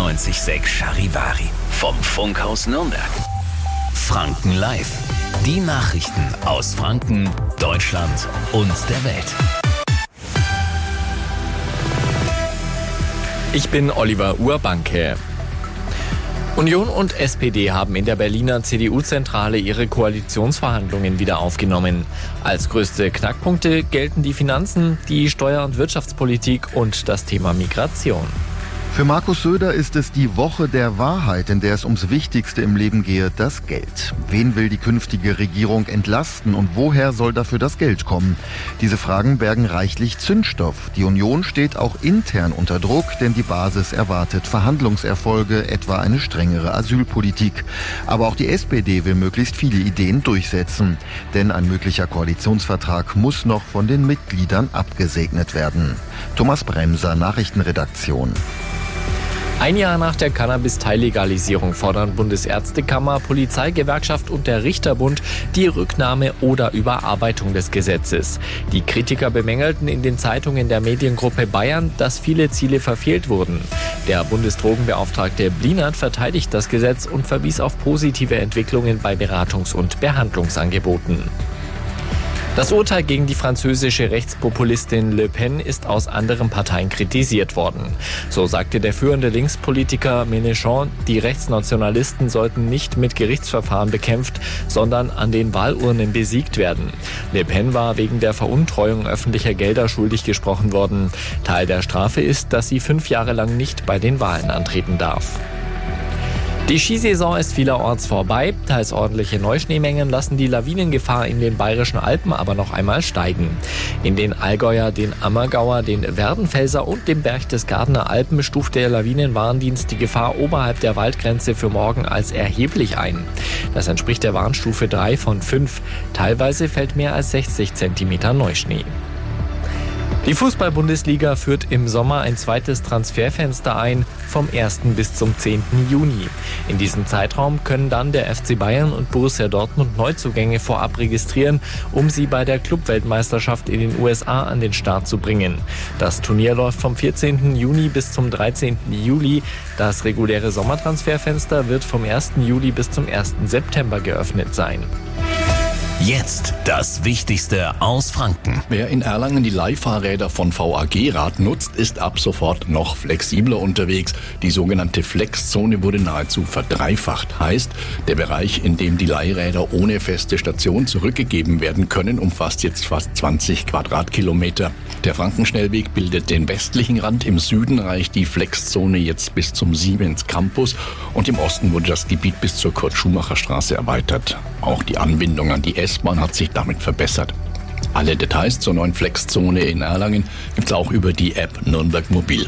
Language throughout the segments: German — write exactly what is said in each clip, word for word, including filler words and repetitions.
achtundneunzig Komma sechs Charivari. Vom Funkhaus Nürnberg. Franken Live. Die Nachrichten aus Franken, Deutschland und der Welt. Ich bin Oliver Urbanke. Union und S P D haben in der Berliner C D U-Zentrale ihre Koalitionsverhandlungen wieder aufgenommen. Als größte Knackpunkte gelten die Finanzen, die Steuer- und Wirtschaftspolitik und das Thema Migration. Für Markus Söder ist es die Woche der Wahrheit, in der es ums Wichtigste im Leben gehe, das Geld. Wen will die künftige Regierung entlasten und woher soll dafür das Geld kommen? Diese Fragen bergen reichlich Zündstoff. Die Union steht auch intern unter Druck, denn die Basis erwartet Verhandlungserfolge, etwa eine strengere Asylpolitik. Aber auch die S P D will möglichst viele Ideen durchsetzen. Denn ein möglicher Koalitionsvertrag muss noch von den Mitgliedern abgesegnet werden. Thomas Bremser, Nachrichtenredaktion. Ein Jahr nach der Cannabis-Teillegalisierung fordern Bundesärztekammer, Polizeigewerkschaft und der Richterbund die Rücknahme oder Überarbeitung des Gesetzes. Die Kritiker bemängelten in den Zeitungen der Mediengruppe Bayern, dass viele Ziele verfehlt wurden. Der Bundesdrogenbeauftragte Blinert verteidigt das Gesetz und verwies auf positive Entwicklungen bei Beratungs- und Behandlungsangeboten. Das Urteil gegen die französische Rechtspopulistin Le Pen ist aus anderen Parteien kritisiert worden. So sagte der führende Linkspolitiker Mélenchon, die Rechtsnationalisten sollten nicht mit Gerichtsverfahren bekämpft, sondern an den Wahlurnen besiegt werden. Le Pen war wegen der Veruntreuung öffentlicher Gelder schuldig gesprochen worden. Teil der Strafe ist, dass sie fünf Jahre lang nicht bei den Wahlen antreten darf. Die Skisaison ist vielerorts vorbei. Teils ordentliche Neuschneemengen lassen die Lawinengefahr in den Bayerischen Alpen aber noch einmal steigen. In den Allgäuer, den Ammergauer, den Werdenfelser und dem Berchtesgadener Alpen stuft der Lawinenwarndienst die Gefahr oberhalb der Waldgrenze für morgen als erheblich ein. Das entspricht der Warnstufe drei von fünf. Teilweise fällt mehr als sechzig Zentimeter Neuschnee. Die Fußball-Bundesliga führt im Sommer ein zweites Transferfenster ein, vom ersten bis zum zehnten Juni. In diesem Zeitraum können dann der F C Bayern und Borussia Dortmund Neuzugänge vorab registrieren, um sie bei der Clubweltmeisterschaft in den U S A an den Start zu bringen. Das Turnier läuft vom vierzehnten Juni bis zum dreizehnten Juli. Das reguläre Sommertransferfenster wird vom ersten Juli bis zum ersten September geöffnet sein. Jetzt das Wichtigste aus Franken. Wer in Erlangen die Leihfahrräder von V A G Rad nutzt, ist ab sofort noch flexibler unterwegs. Die sogenannte Flexzone wurde nahezu verdreifacht. Heißt, der Bereich, in dem die Leihräder ohne feste Station zurückgegeben werden können, umfasst jetzt fast zwanzig Quadratkilometer. Der Frankenschnellweg bildet den westlichen Rand. Im Süden reicht die Flexzone jetzt bis zum Siemens Campus und im Osten wurde das Gebiet bis zur Kurt-Schumacher-Straße erweitert. Auch die Anbindung an die S-Bahn hat sich damit verbessert. Alle Details zur neuen Flexzone in Erlangen gibt's auch über die App Nürnberg Mobil.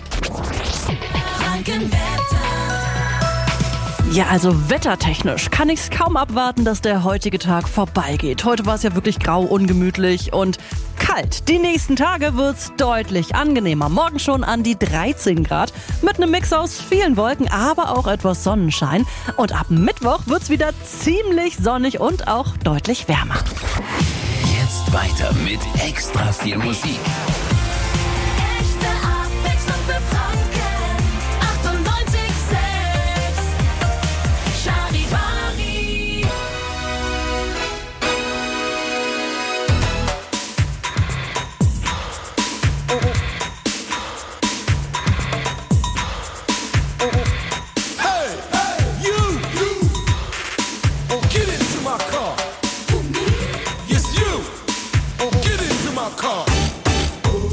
Ja, also wettertechnisch kann ich es kaum abwarten, dass der heutige Tag vorbeigeht. Heute war es ja wirklich grau, ungemütlich und kalt. Die nächsten Tage wird's deutlich angenehmer. Morgen schon an die dreizehn Grad mit einem Mix aus vielen Wolken, aber auch etwas Sonnenschein. Und ab Mittwoch wird's wieder ziemlich sonnig und auch deutlich wärmer. Jetzt weiter mit extra viel Musik. Car.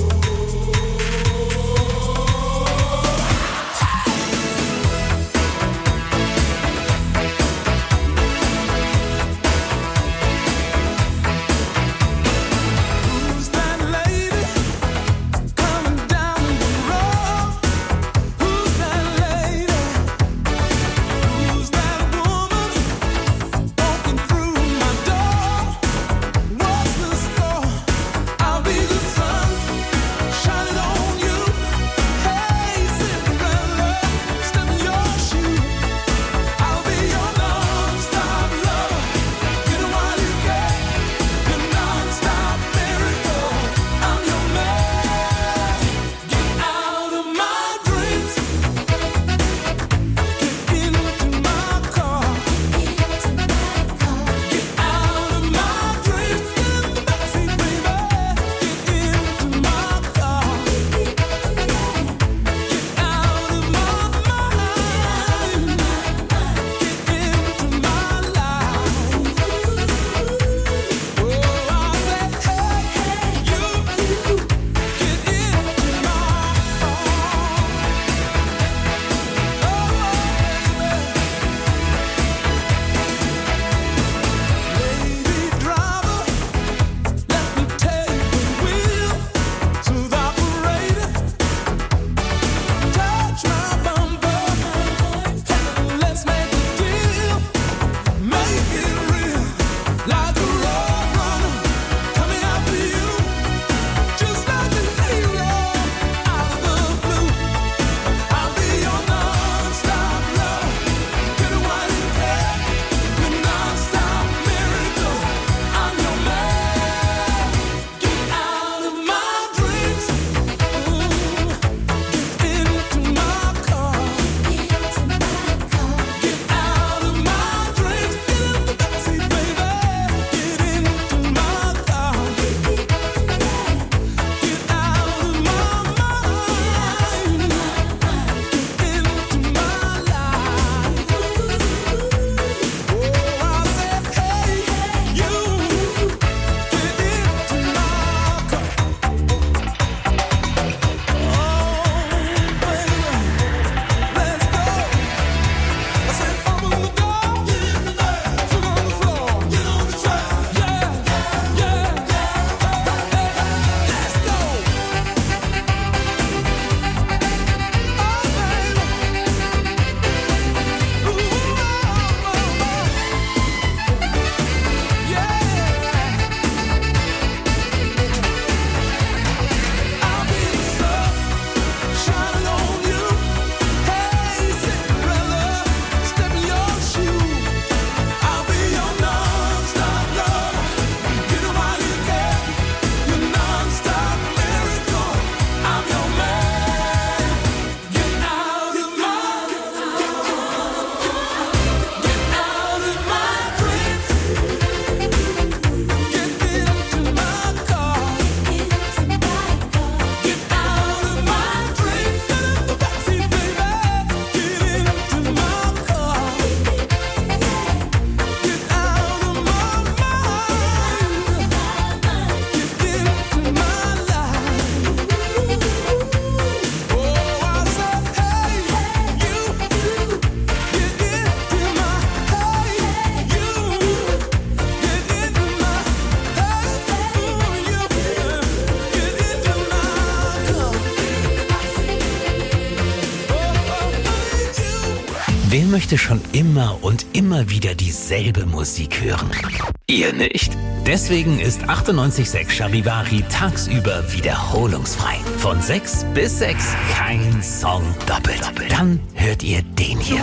Wer möchte schon immer und immer wieder dieselbe Musik hören? Ihr nicht? Deswegen ist achtundneunzig Komma sechs Charivari tagsüber wiederholungsfrei. Von sechs bis sechs kein Song doppelt. Dann hört ihr den hier.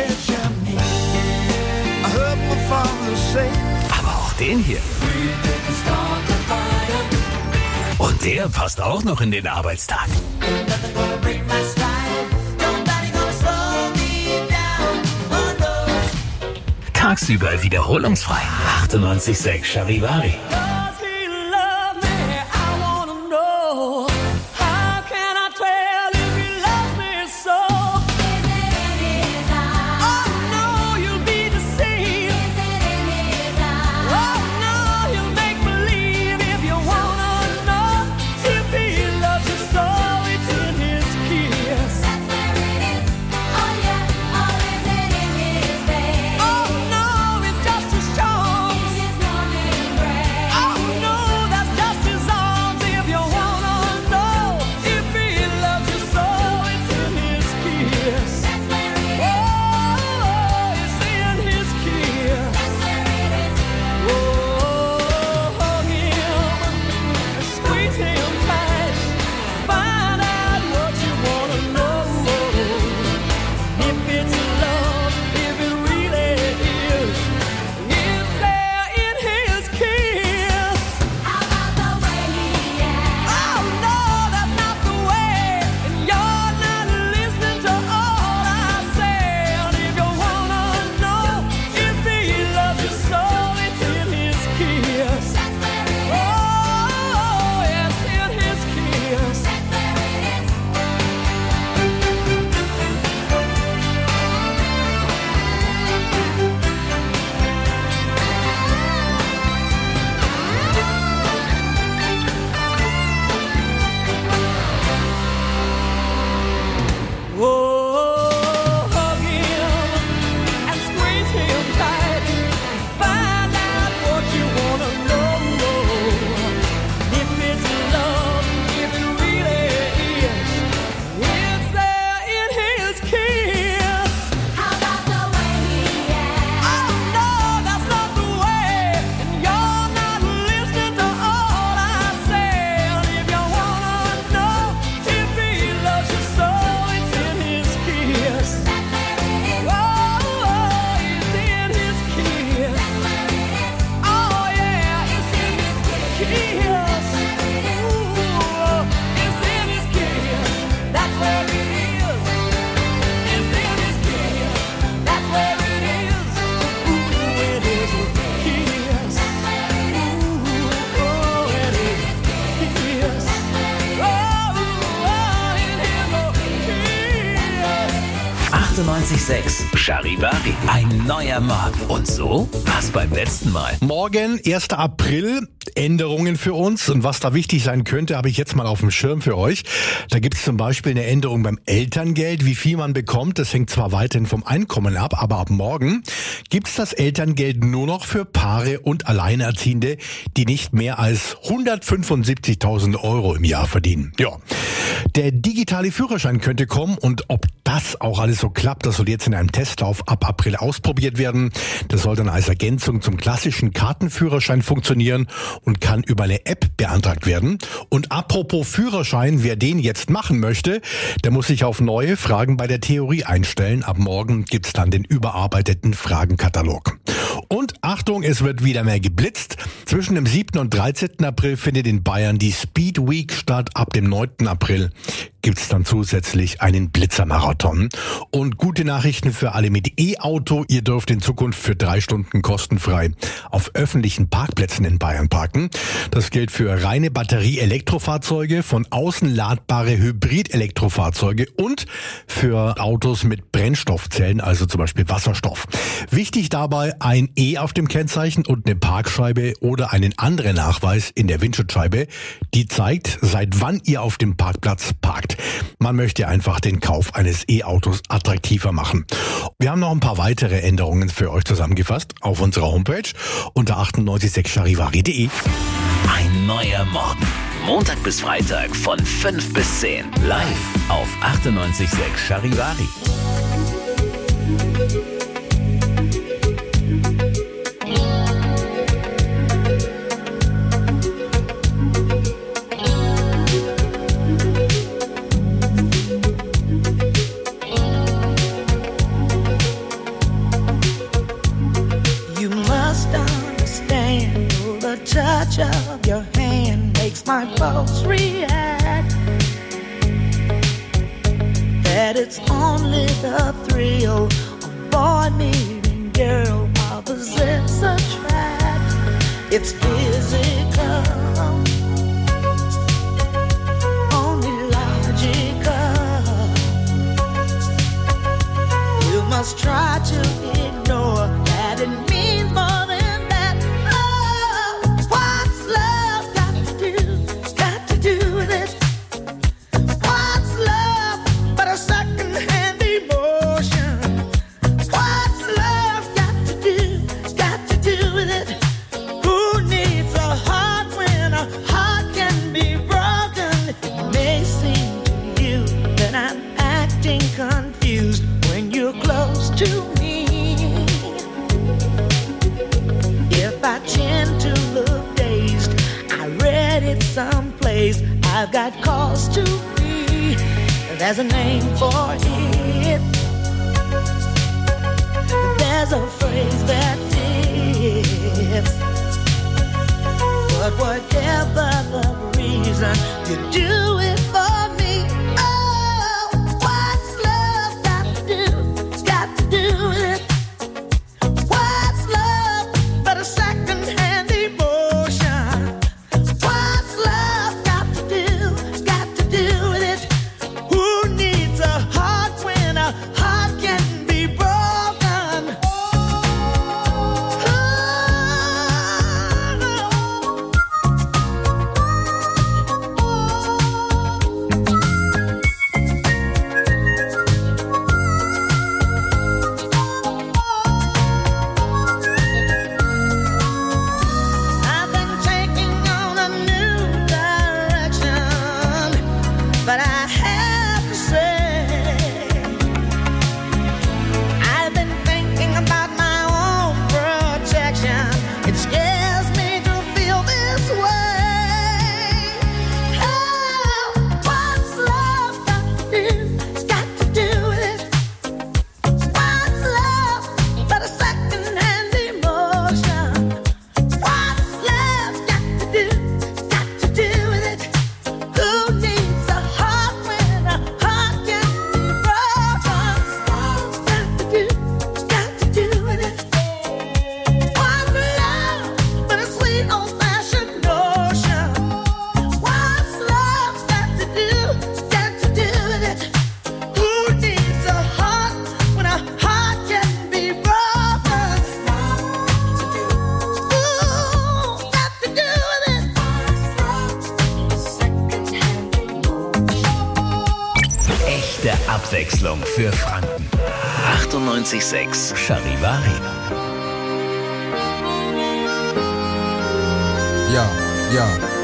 Aber auch den hier. Und der passt auch noch in den Arbeitstag. Tagsüber wiederholungsfrei. achtundneunzig Komma sechs Charivari. achtundneunzig Komma sechs Charivari. Ein neuer Morgen. Und so war's beim letzten Mal. Morgen, erster April, Änderungen für uns. Und was da wichtig sein könnte, habe ich jetzt mal auf dem Schirm für euch. Da gibt es zum Beispiel eine Änderung beim Elterngeld. Wie viel man bekommt, das hängt zwar weiterhin vom Einkommen ab, aber ab morgen gibt es das Elterngeld nur noch für Paare und Alleinerziehende, die nicht mehr als hundertfünfundsiebzigtausend Euro im Jahr verdienen. Ja. Der digitale Führerschein könnte kommen und ob das auch alles so klappt, das soll jetzt in einem Testlauf ab April ausprobiert werden. Das soll dann als Ergänzung zum klassischen Kartenführerschein funktionieren und kann über eine App beantragt werden. Und apropos Führerschein, wer den jetzt machen möchte, der muss sich auf neue Fragen bei der Theorie einstellen. Ab morgen gibt's dann den überarbeiteten Fragenkatalog. Und Achtung, es wird wieder mehr geblitzt. Zwischen dem siebten und dreizehnten April findet in Bayern die Speed Week statt. Ab dem neunten April gibt's dann zusätzlich einen Blitzermarathon. Und gute Nachrichten für alle mit E-Auto. Ihr dürft in Zukunft für drei Stunden kostenfrei auf öffentlichen Parkplätzen in Bayern parken. Das gilt für reine Batterie-Elektrofahrzeuge, von außen ladbare Hybrid-Elektrofahrzeuge und für Autos mit Brennstoffzellen, also zum Beispiel Wasserstoff. Wichtig dabei ein E auf dem Kennzeichen und eine Parkscheibe oder einen anderen Nachweis in der Windschutzscheibe, die zeigt, seit wann ihr auf dem Parkplatz parkt. Man möchte einfach den Kauf eines E-Autos attraktiver machen. Wir haben noch ein paar weitere Änderungen für euch zusammengefasst auf unserer Homepage unter achtundneunzig Komma sechs charivari punkt de. Ein neuer Morgen. Montag bis Freitag von fünf bis zehn. Live auf achtundneunzig Komma sechs Charivari. Of your hand makes my pulse react. That it's only the thrill of boy meeting girl opposites attract. It's physical, only logical. You must try to ignore that it means more than confused when you're close to me. If I tend to look dazed, I read it someplace. I've got cause to be. There's a name for it. There's a phrase that fits. But whatever the reason, you do it for me. Abwechslung für Franken. achtundneunzig Komma sechs Charivari. Ja, ja.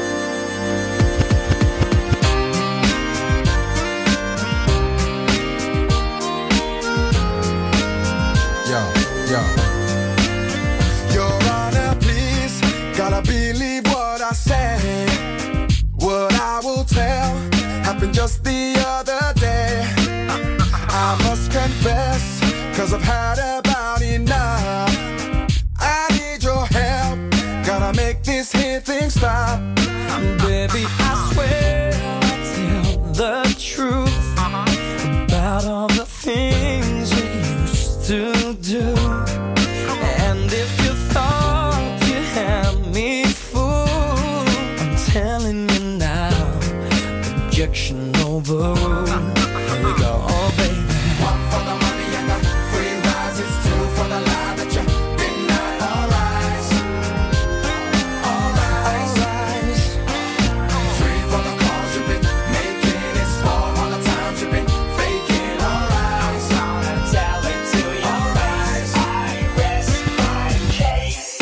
Ja, ja. Your Honor, please, gotta believe what I say. What I will tell happened just the other day. I must confess, cause I've had about enough. I need your help, gotta make this here thing stop. Baby, I swear I'll tell the truth about all the things we used to do. And if you thought you had me fooled, I'm telling you now, objection overruled. Here we go, oh baby. One for the money and the free rise. It's two for the lie that you deny. All rise, all rise, all rise. Three for the calls you've been making. It's four all the times you've been faking. All rise, I'm gonna tell it to you. All rise, I rest my case.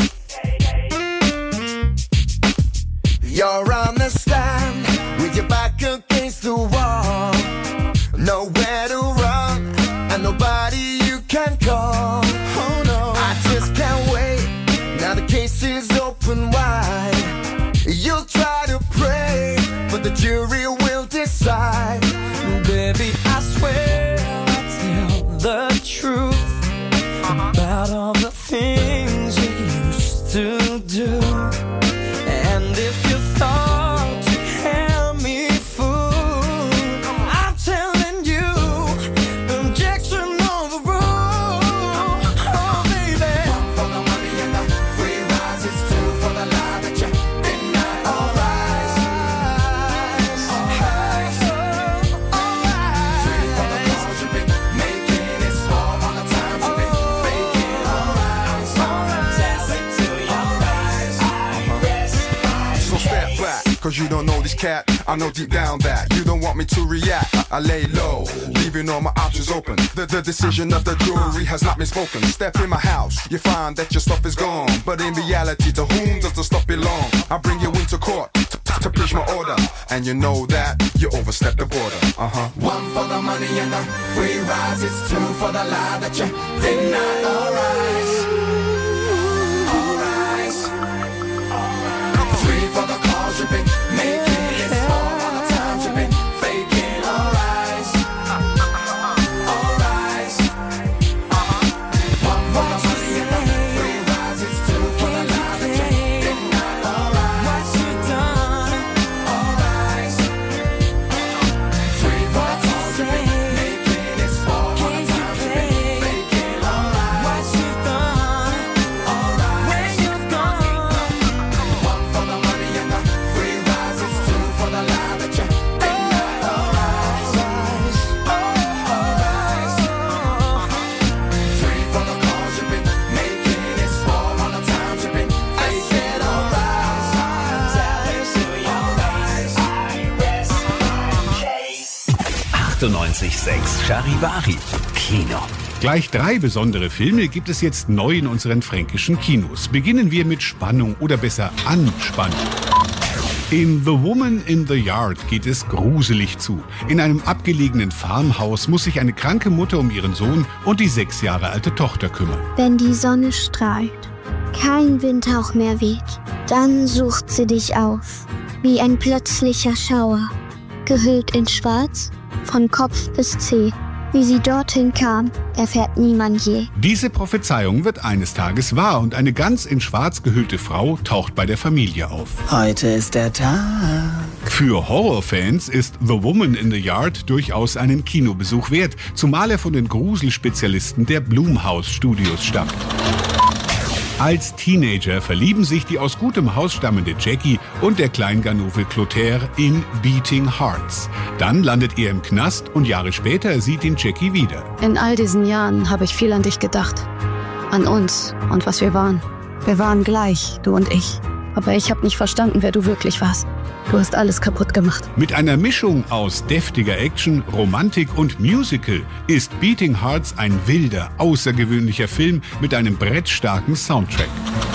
You're on the stand with your back against the wall. to do. And if you thought you had me fooled, I'm telling you, objection overruled. Oh, baby. One for the money and the free rise. It's two for the lie that you deny. All rise. All rise. Three for the calls you've been making. It's four on the times you've been faking. All rise. So step back, cause you don't know this cat. I know deep down that you don't want me to react. I lay low, leaving all my options open. The, the decision of the jury has not been spoken. Step in my house, you find that your stuff is gone. But in reality, to whom does the stuff belong? I bring you into court to, to, to preach my order. And you know that you overstepped the border. Uh-huh. One for the money and the free rise. It's two for the lie that you deny. All rise. All rise. Three for the calls you've been making. It's four on the times you've been faking. All rise. All rise. One for the money and the free rise. It's two for the lie that you deny. All rise. All rise. Three for the calls you've been making. It's four on the times you've been faking. All rise. All rise. One for the money and the free rise. It's two for the lie that you deny. All rise. All rise. Three for the calls you've been making. It's four on the times you've been faking. All rise. All rise. achtundneunzig Komma sechs Charivari Kino. Gleich drei besondere Filme gibt es jetzt neu in unseren fränkischen Kinos. Beginnen wir mit Spannung oder besser Anspannung. In The Woman in the Yard geht es gruselig zu. In einem abgelegenen Farmhaus muss sich eine kranke Mutter um ihren Sohn und die sechs Jahre alte Tochter kümmern. Wenn die Sonne strahlt, kein Windhauch mehr weht, dann sucht sie dich auf, wie ein plötzlicher Schauer, gehüllt in Schwarz, von Kopf bis Zeh. Wie sie dorthin kam, erfährt niemand je. Diese Prophezeiung wird eines Tages wahr und eine ganz in Schwarz gehüllte Frau taucht bei der Familie auf. Heute ist der Tag. Für Horrorfans ist The Woman in the Yard durchaus einen Kinobesuch wert, zumal er von den Gruselspezialisten der Blumhouse Studios stammt. Als Teenager verlieben sich die aus gutem Haus stammende Jackie und der Kleinganove Clotaire in Beating Hearts. Dann landet er im Knast und Jahre später sieht ihn Jackie wieder. In all diesen Jahren habe ich viel an dich gedacht. An uns und was wir waren. Wir waren gleich, du und ich. Aber ich habe nicht verstanden, wer du wirklich warst. Du hast alles kaputt gemacht. Mit einer Mischung aus deftiger Action, Romantik und Musical ist Beating Hearts ein wilder, außergewöhnlicher Film mit einem brettstarken Soundtrack.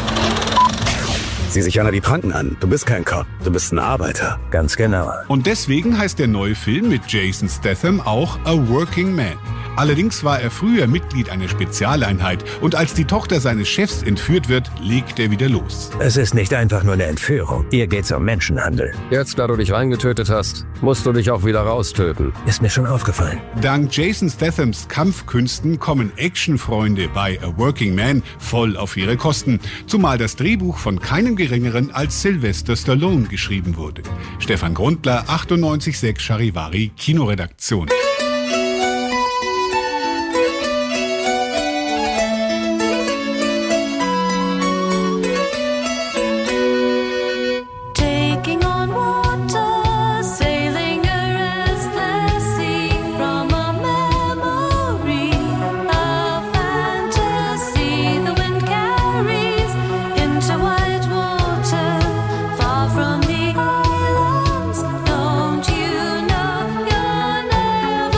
Sieh sich einer die Pranken an. Du bist kein Cop, du bist ein Arbeiter. Ganz genau. Und deswegen heißt der neue Film mit Jason Statham auch A Working Man. Allerdings war er früher Mitglied einer Spezialeinheit und als die Tochter seines Chefs entführt wird, legt er wieder los. Es ist nicht einfach nur eine Entführung. Hier geht's um Menschenhandel. Jetzt, da du dich reingetötet hast, musst du dich auch wieder raustöten. Ist mir schon aufgefallen. Dank Jason Stathams Kampfkünsten kommen Actionfreunde bei A Working Man voll auf ihre Kosten, zumal das Drehbuch von keinem Geringeren als Sylvester Stallone geschrieben wurde. Stefan Grundler, achtundneunzig Komma sechs Charivari, Kinoredaktion. From the islands, don't you know you're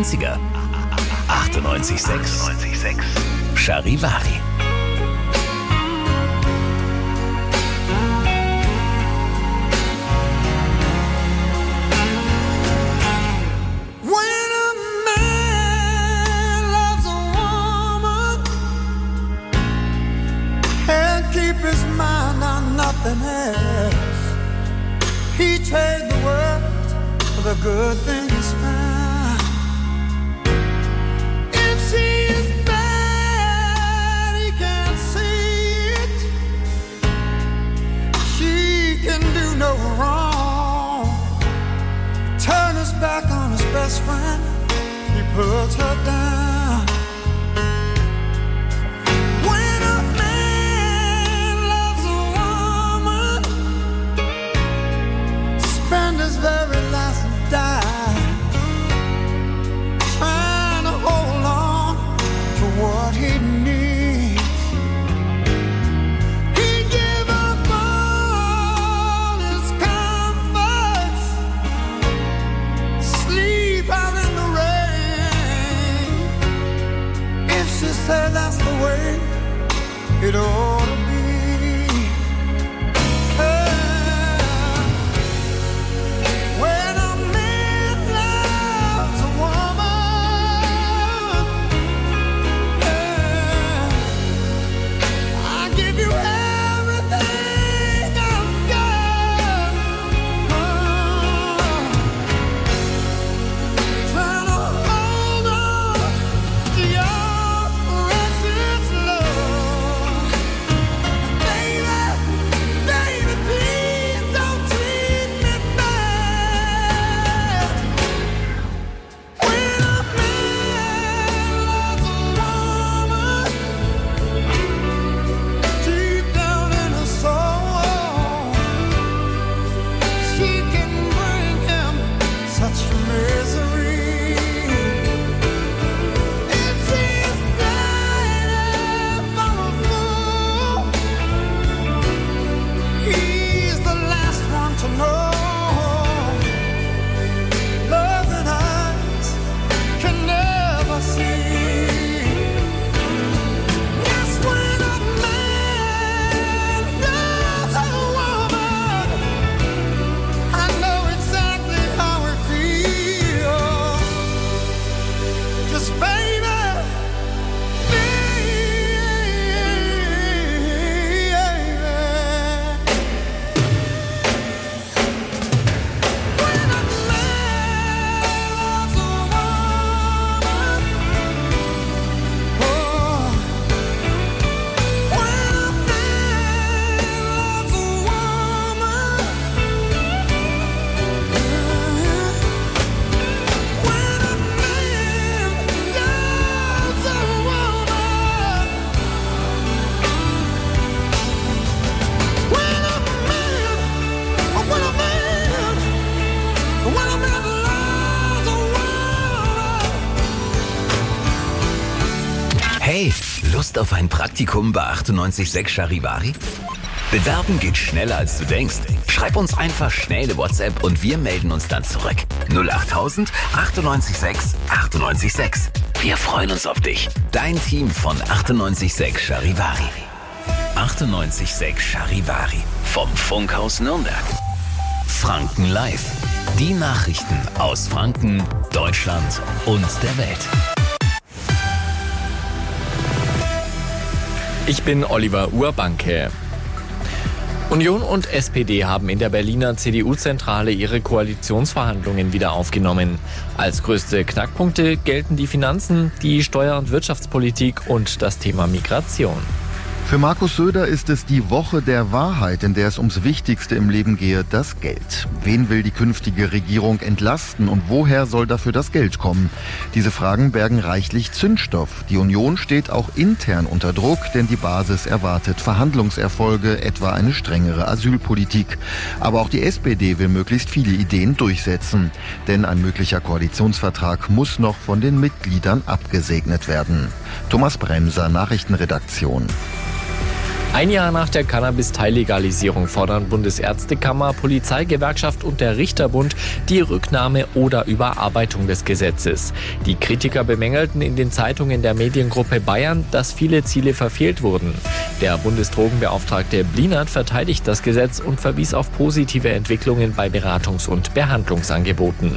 neunziger. achtundneunzig Komma sechs Charivari. Nothing else. He trade the world for the good things found. If she is bad, he can't see it. She can do no wrong. Turn his back on his best friend. He puts her down. Very last dime, trying to hold on to what he needs. He give up all his comforts, sleep out in the rain. If she said that's the way it ought to be. Hey, Lust auf ein Praktikum bei achtundneunzig Komma sechs Charivari? Bewerben geht schneller als du denkst. Schreib uns einfach schnell eine WhatsApp und wir melden uns dann zurück. null acht tausend achtundneunzig sechs achtundneunzig sechs. Wir freuen uns auf dich. Dein Team von achtundneunzig Komma sechs Charivari. achtundneunzig Komma sechs Charivari. Vom Funkhaus Nürnberg. Franken Live. Die Nachrichten aus Franken, Deutschland und der Welt. Ich bin Oliver Urbanke. Union und S P D haben in der Berliner C D U-Zentrale ihre Koalitionsverhandlungen wieder aufgenommen. Als größte Knackpunkte gelten die Finanzen, die Steuer- und Wirtschaftspolitik und das Thema Migration. Für Markus Söder ist es die Woche der Wahrheit, in der es ums Wichtigste im Leben gehe, das Geld. Wen will die künftige Regierung entlasten und woher soll dafür das Geld kommen? Diese Fragen bergen reichlich Zündstoff. Die Union steht auch intern unter Druck, denn die Basis erwartet Verhandlungserfolge, etwa eine strengere Asylpolitik. Aber auch die S P D will möglichst viele Ideen durchsetzen. Denn ein möglicher Koalitionsvertrag muss noch von den Mitgliedern abgesegnet werden. Thomas Bremser, Nachrichtenredaktion. Ein Jahr nach der Cannabis-Teillegalisierung fordern Bundesärztekammer, Polizeigewerkschaft und der Richterbund die Rücknahme oder Überarbeitung des Gesetzes. Die Kritiker bemängelten in den Zeitungen der Mediengruppe Bayern, dass viele Ziele verfehlt wurden. Der Bundesdrogenbeauftragte Blinert verteidigt das Gesetz und verwies auf positive Entwicklungen bei Beratungs- und Behandlungsangeboten.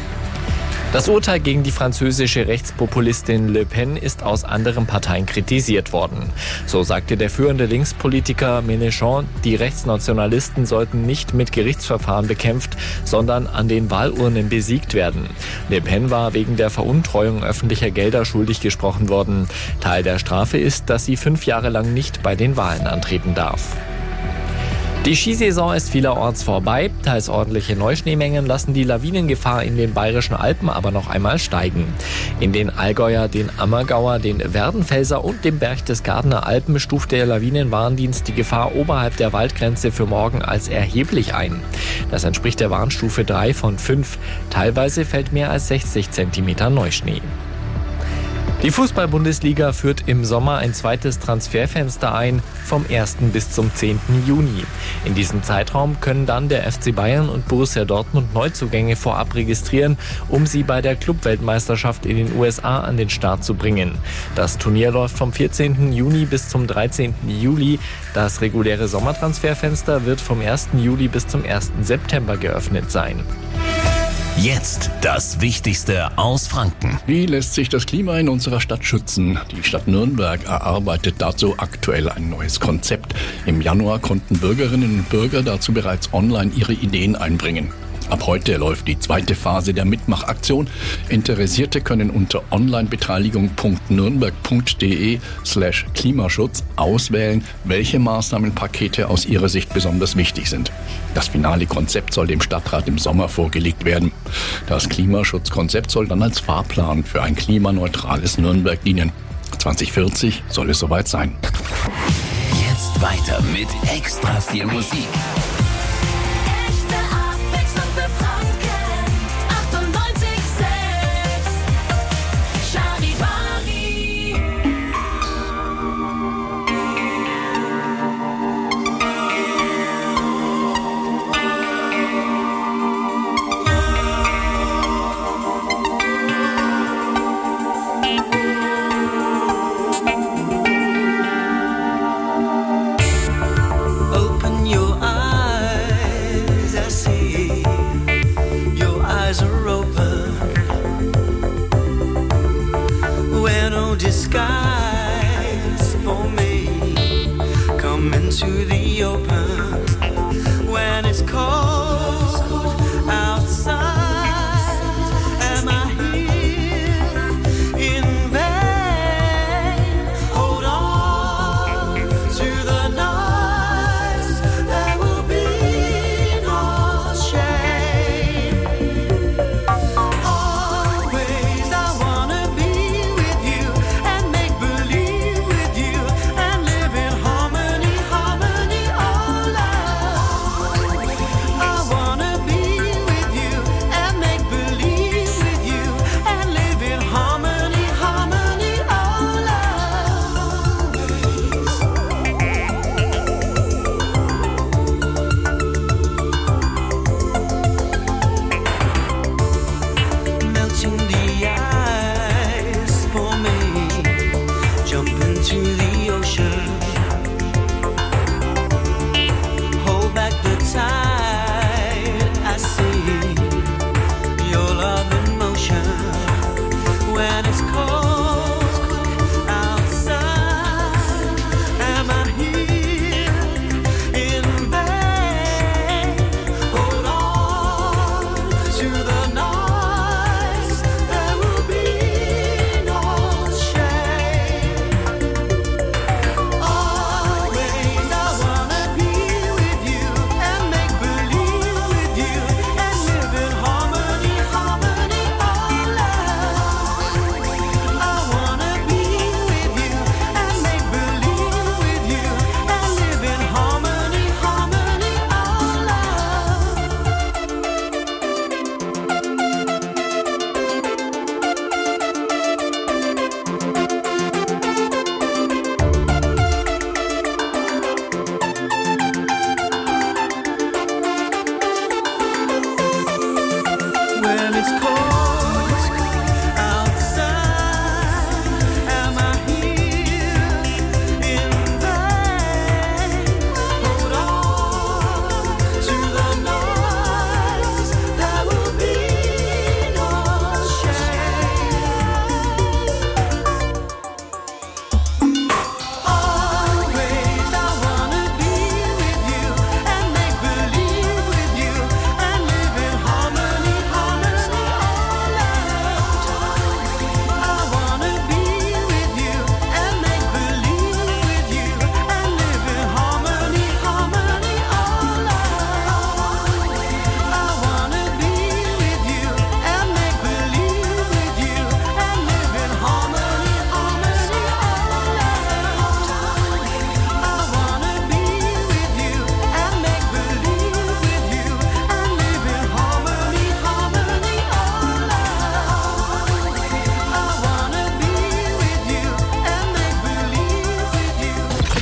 Das Urteil gegen die französische Rechtspopulistin Le Pen ist aus anderen Parteien kritisiert worden. So sagte der führende Linkspolitiker Mélenchon, die Rechtsnationalisten sollten nicht mit Gerichtsverfahren bekämpft, sondern an den Wahlurnen besiegt werden. Le Pen war wegen der Veruntreuung öffentlicher Gelder schuldig gesprochen worden. Teil der Strafe ist, dass sie fünf Jahre lang nicht bei den Wahlen antreten darf. Die Skisaison ist vielerorts vorbei. Teils ordentliche Neuschneemengen lassen die Lawinengefahr in den Bayerischen Alpen aber noch einmal steigen. In den Allgäuer, den Ammergauer, den Werdenfelser und dem Berchtesgadener Alpen stuft der Lawinenwarndienst die Gefahr oberhalb der Waldgrenze für morgen als erheblich ein. Das entspricht der Warnstufe drei von fünf. Teilweise fällt mehr als sechzig Zentimeter Neuschnee. Die Fußball-Bundesliga führt im Sommer ein zweites Transferfenster ein, vom ersten bis zum zehnten Juni. In diesem Zeitraum können dann der F C Bayern und Borussia Dortmund Neuzugänge vorab registrieren, um sie bei der Clubweltmeisterschaft in den U S A an den Start zu bringen. Das Turnier läuft vom vierzehnten Juni bis zum dreizehnten Juli. Das reguläre Sommertransferfenster wird vom ersten Juli bis zum ersten September geöffnet sein. Jetzt das Wichtigste aus Franken. Wie lässt sich das Klima in unserer Stadt schützen? Die Stadt Nürnberg erarbeitet dazu aktuell ein neues Konzept. Im Januar konnten Bürgerinnen und Bürger dazu bereits online ihre Ideen einbringen. Ab heute läuft die zweite Phase der Mitmachaktion. Interessierte können unter onlinebeteiligung punkt nürnberg punkt de slash Klimaschutz auswählen, welche Maßnahmenpakete aus ihrer Sicht besonders wichtig sind. Das finale Konzept soll dem Stadtrat im Sommer vorgelegt werden. Das Klimaschutzkonzept soll dann als Fahrplan für ein klimaneutrales Nürnberg dienen. zwanzig vierzig soll es soweit sein. Jetzt weiter mit extra viel Musik. Disguise for me. Come into the open when it's cold outside. Am I here in vain? Hold on to the nights. There will be no shame. Always I wanna be with you and make believe with you and live in harmony, harmony.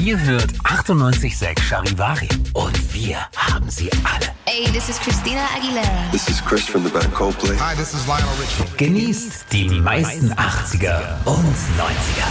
Ihr hört achtundneunzig Komma sechs Charivari. Und wir haben sie alle. Hey, this is Christina Aguilera. This is Chris from the band Coldplay. Hi, this is Lionel Richie. Genießt die meisten achtziger und neunziger.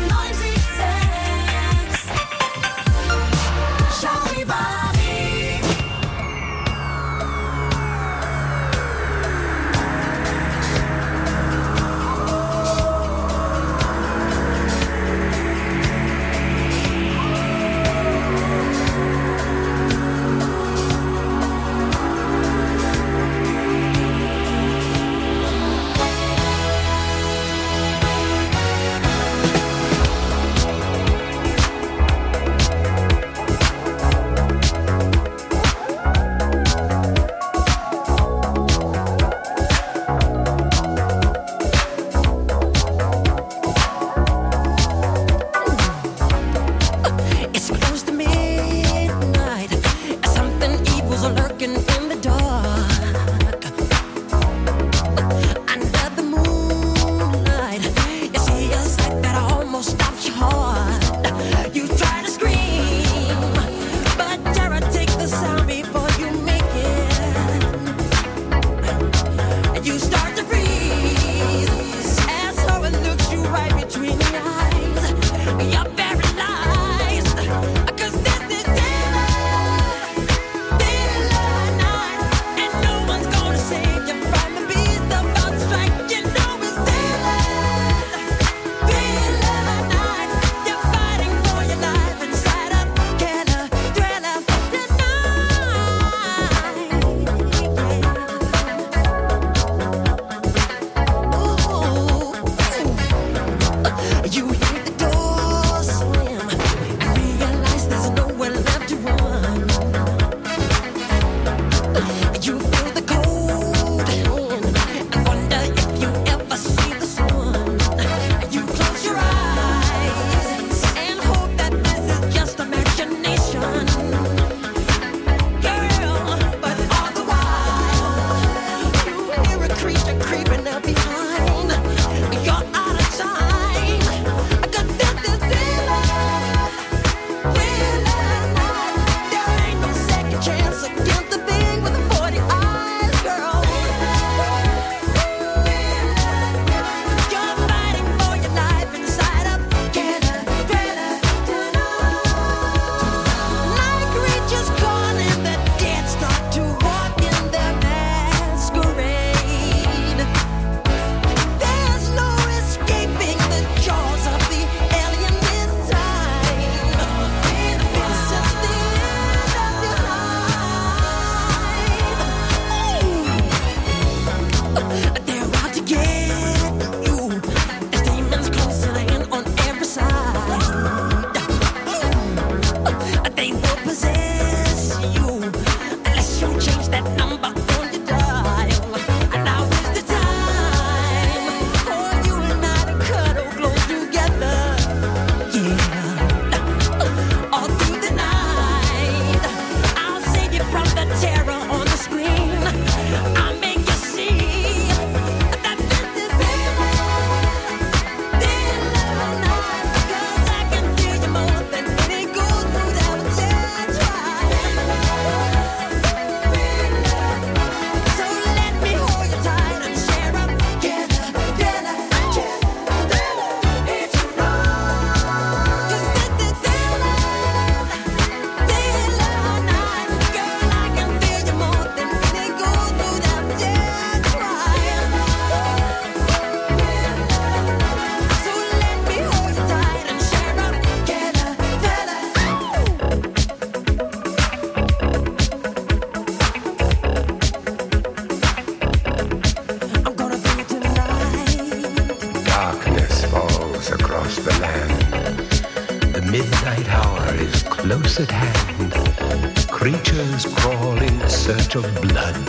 midnight hour is close at hand. Creatures crawl in search of blood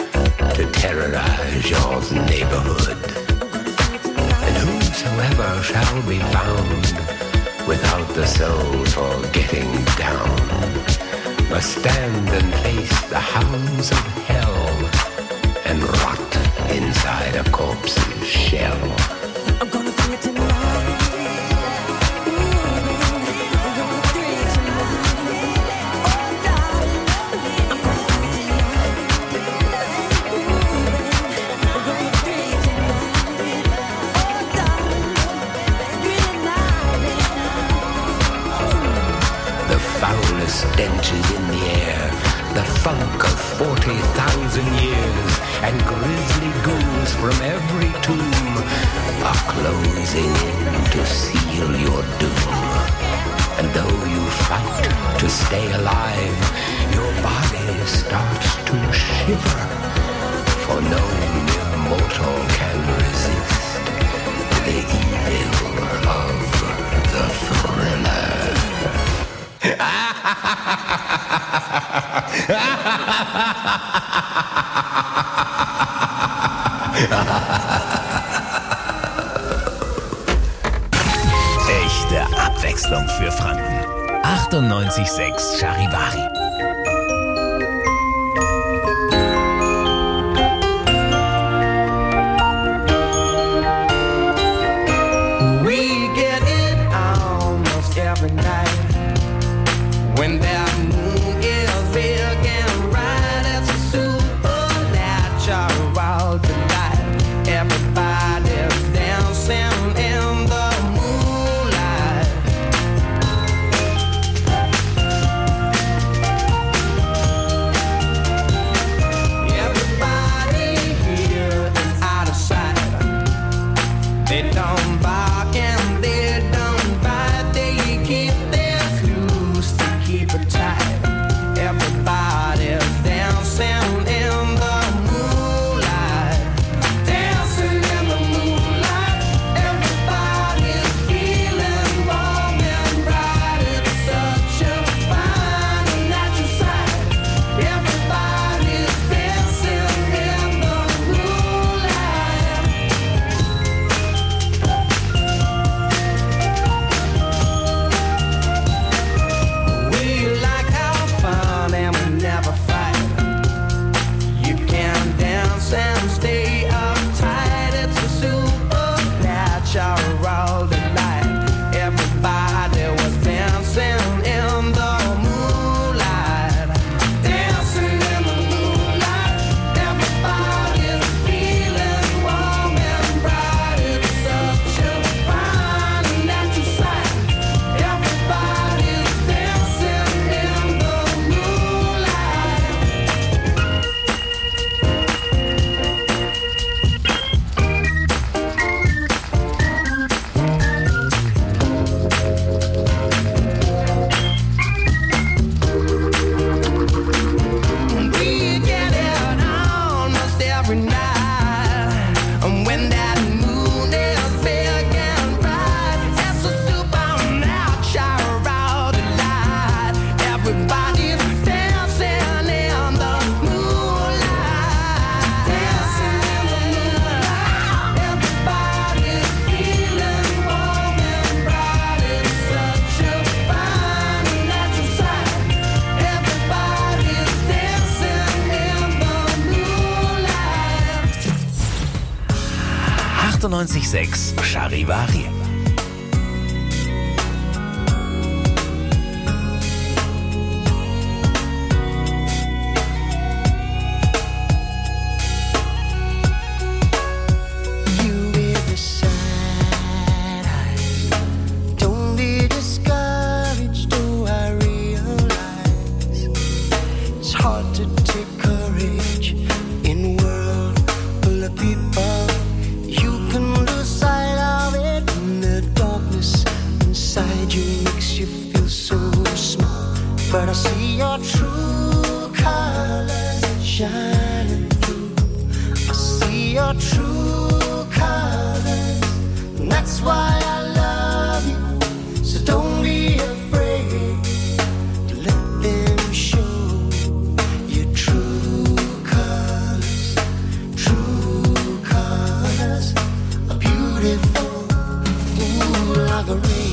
to terrorize your neighborhood. And whosoever shall be found without the soul for getting down must stand and face the hounds of hell and rot inside a corpse's shell. I'm gonna do it tonight. I'm gonna do it. stenches in the air, the funk of forty thousand years, and grisly ghouls from every tomb are closing in to seal your doom. And though you fight to stay alive, your body starts to shiver, for no mere mortal can resist the evil of the thriller. Echte Abwechslung für Franken. achtundneunzig Komma sechs Charivari. We get it almost every night when that moon is big and bright. It's a supernatural delight. Everybody's dancing in the moonlight. Everybody here is out of sight. They don't bark and they don't bite. They keep their clues to keep it tight. Everybody's dancing in the moonlight. Dancing in the moonlight. Everybody's feeling warm and bright. It's such a fine and natural sight. Everybody's dancing in the moonlight. We like our fun and we never fight. You can dance and stay uptight. It's a supernatural delight. Everybody was dancing in the moonlight. Dancing in the moonlight. Everybody's feeling warm and bright. It's such a fine and natural sight. Everybody's dancing in the moonlight. We get it almost every night. And when that moon is big and bright, it's a supernatural delight. Everybody's dancing in the moonlight. Dancing in the moonlight. Everybody's feeling warm and bright. It's such a fine and natural sight. Everybody's dancing in the moonlight. achtundneunzig Komma sechs Charivari. You with the sad eyes. Don't be discouraged, do I realize it's hard to take courage in a world full of people. You can lose sight of it in the darkness inside you makes you feel so small. But I see your true colors shining through. I see your true colors, and that's why I love you. So don't be afraid to let them show your true colors. True colors are beautiful, ooh, like a rainbow.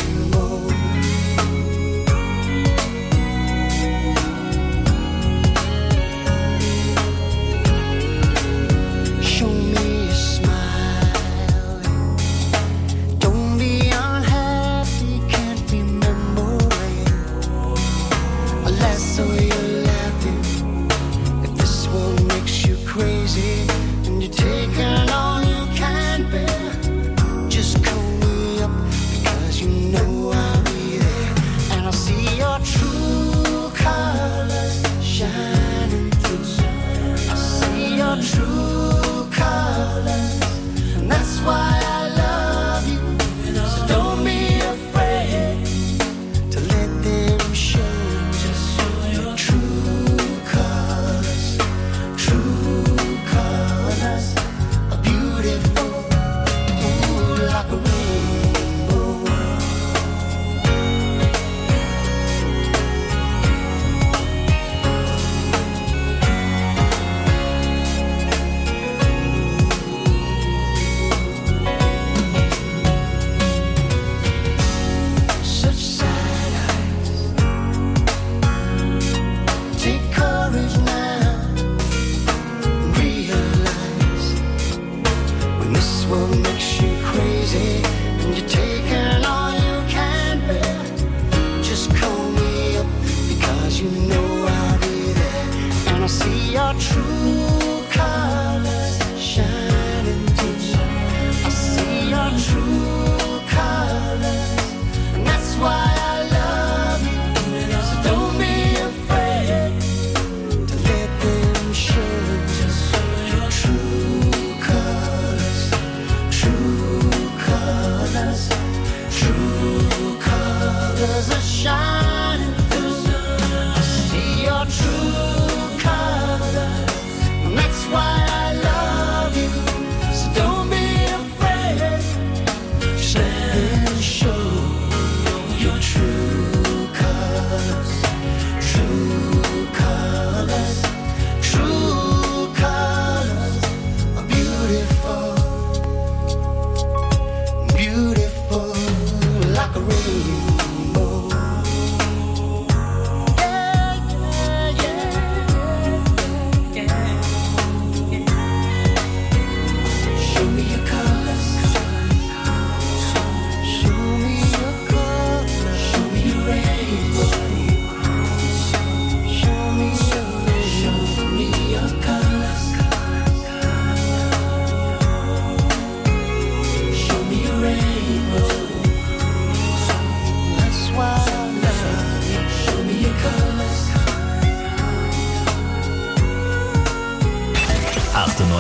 Show me a smile. Don't be unhappy, can't remember when. Unless so you're laughing. If this one makes you crazy and you're taking all you can bear, just call me up because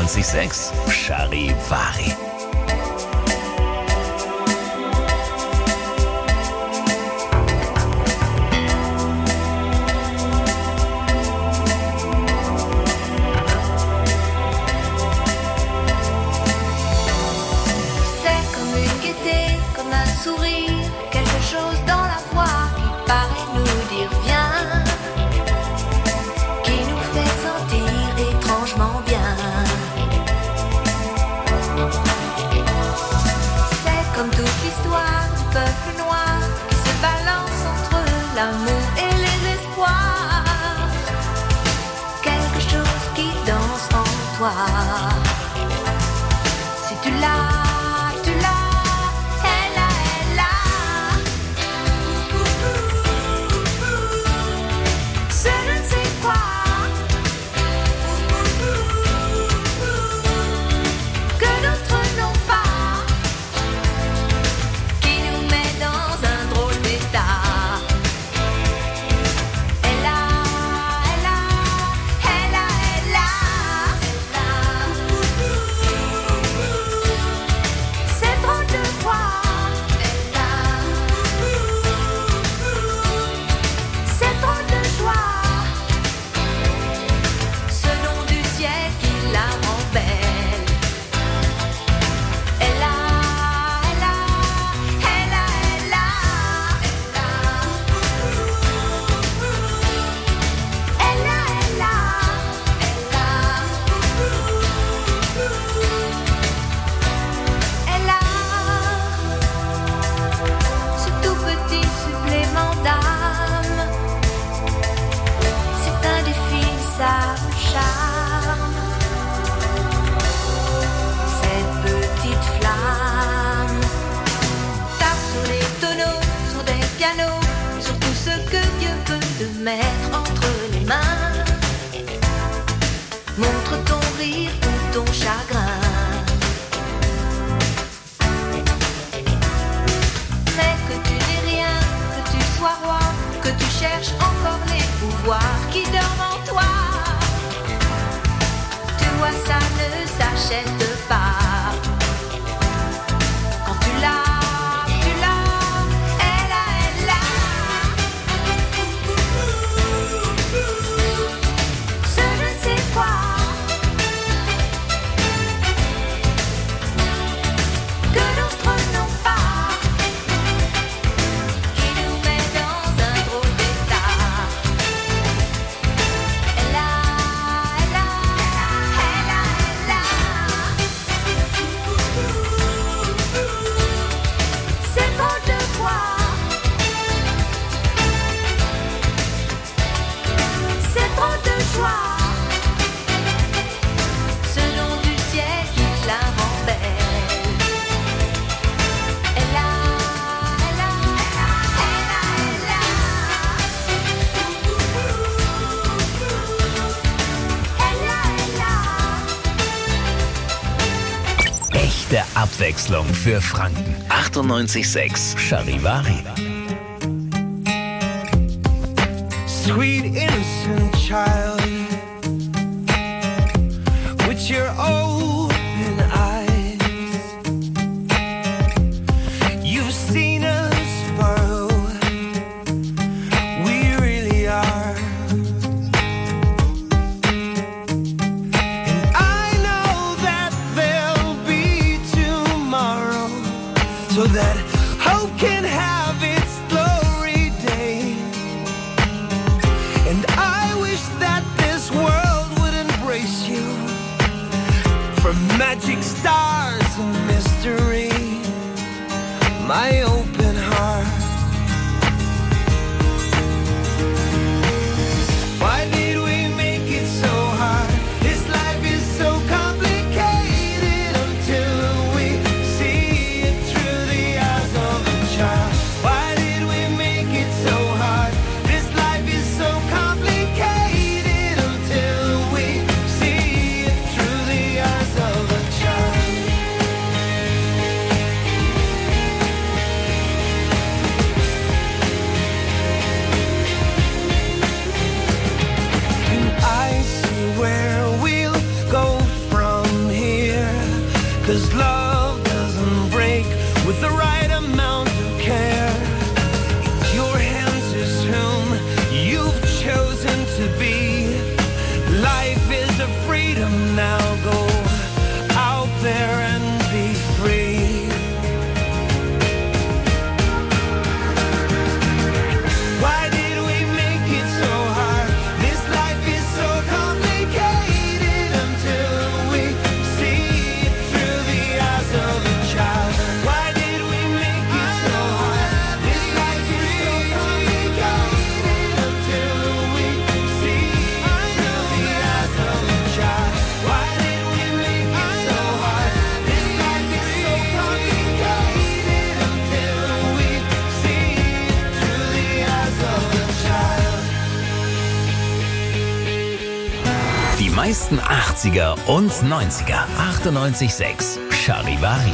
achtundneunzig Komma sechs Charivari. L'amour et les espoirs, quelque chose qui danse en toi. Si tu l'as, tu l'as, elle a, elle a. Ce je ne sais quoi que d'autres n'ont pas, qui nous met dans un drôle d'état. Mettre entre les mains, montre ton rire ou ton chagrin. Mais que tu n'es rien, que tu sois roi, que tu cherches encore les pouvoirs qui dorment en toi. Tu vois, ça ne s'achète pas. Quand tu l'as, Der Abwechslung für Franken. achtundneunzig Komma sechs Charivari. Sweet innocent child, with your open eyes, you've seen us borrow, we really are. And I know that there'll be tomorrow, so that hope can have its glory day. And I wish that this world would embrace you, from magic stars and mystery, my open heart. Why did we make it so hard? This life is so complicated until we see it through the eyes of a child. Why did we make it so hard? This life is so complicated until we see it through the eyes of a child. meisten achtziger und neunziger. achtundneunzig Komma sechs Charivari.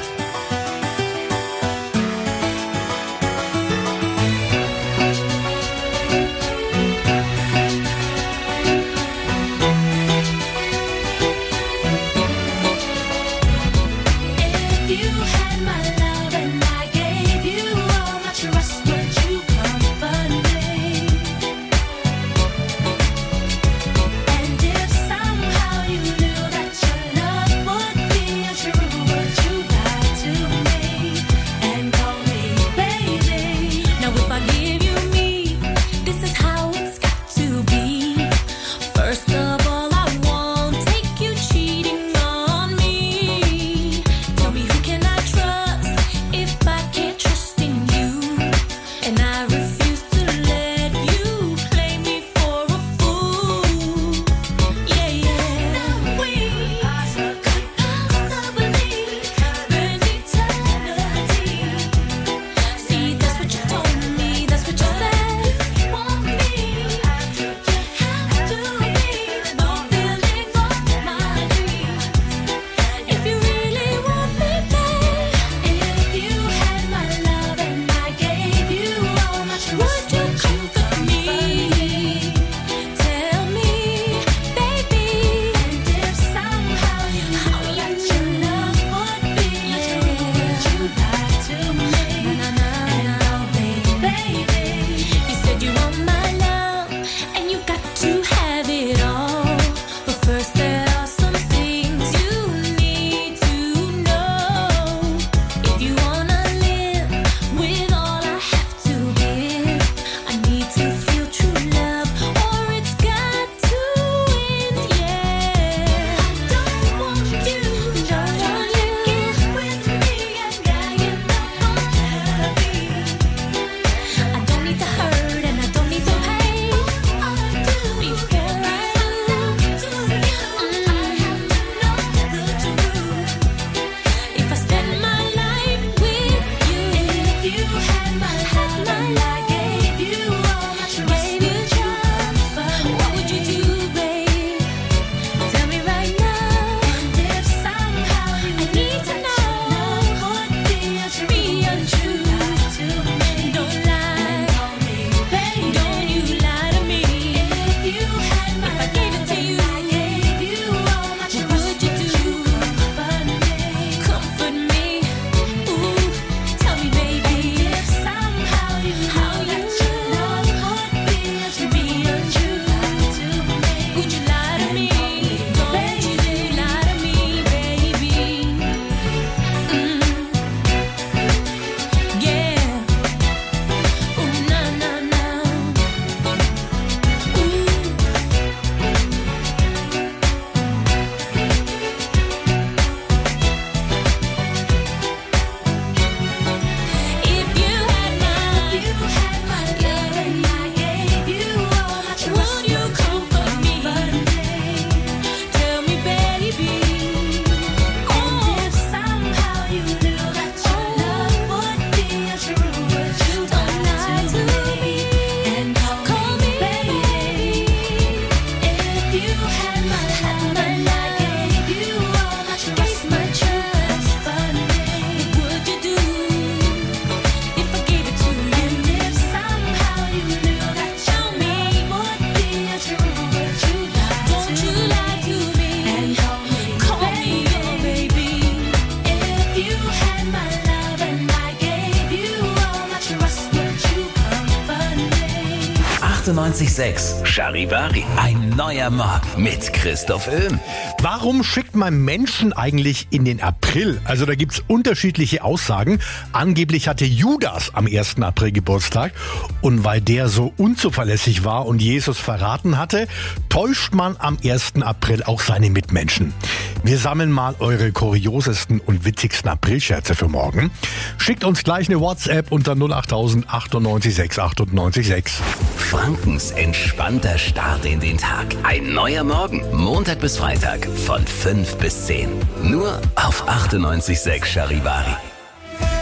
achtundneunzig Komma sechs Charivari. Ein neuer Morgen mit Christoph Öhm. Warum schickt man Menschen eigentlich in den April? Also da gibt's unterschiedliche Aussagen. Angeblich hatte Judas am ersten April Geburtstag. Und weil der so unzuverlässig war und Jesus verraten hatte, täuscht man am ersten April auch seine Mitmenschen. Wir sammeln mal eure kuriosesten und witzigsten Aprilscherze für morgen. Schickt uns gleich eine WhatsApp unter null acht tausend achtundneunzig Komma sechs achtundneunzig Komma sechs. Frankens entspannter Start in den Tag. Ein neuer Morgen. Montag bis Freitag von fünf bis zehn. Nur auf achtundneunzig Komma sechs Charivari.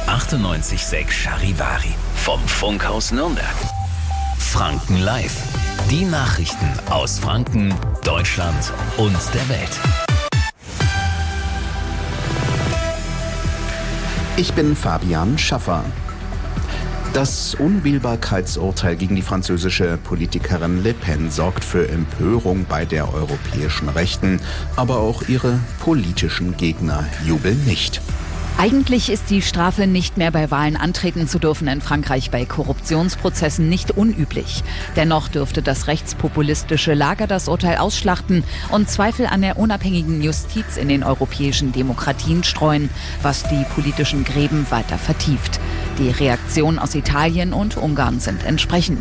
achtundneunzig Komma sechs Charivari. Vom Funkhaus Nürnberg. Franken Live. Die Nachrichten aus Franken, Deutschland und der Welt. Ich bin Fabian Schaffer. Das Unwählbarkeitsurteil gegen die französische Politikerin Le Pen sorgt für Empörung bei der europäischen Rechten, aber auch ihre politischen Gegner jubeln nicht. Eigentlich ist die Strafe, nicht mehr bei Wahlen antreten zu dürfen, in Frankreich bei Korruptionsprozessen nicht unüblich. Dennoch dürfte das rechtspopulistische Lager das Urteil ausschlachten und Zweifel an der unabhängigen Justiz in den europäischen Demokratien streuen, was die politischen Gräben weiter vertieft. Die Reaktionen aus Italien und Ungarn sind entsprechend.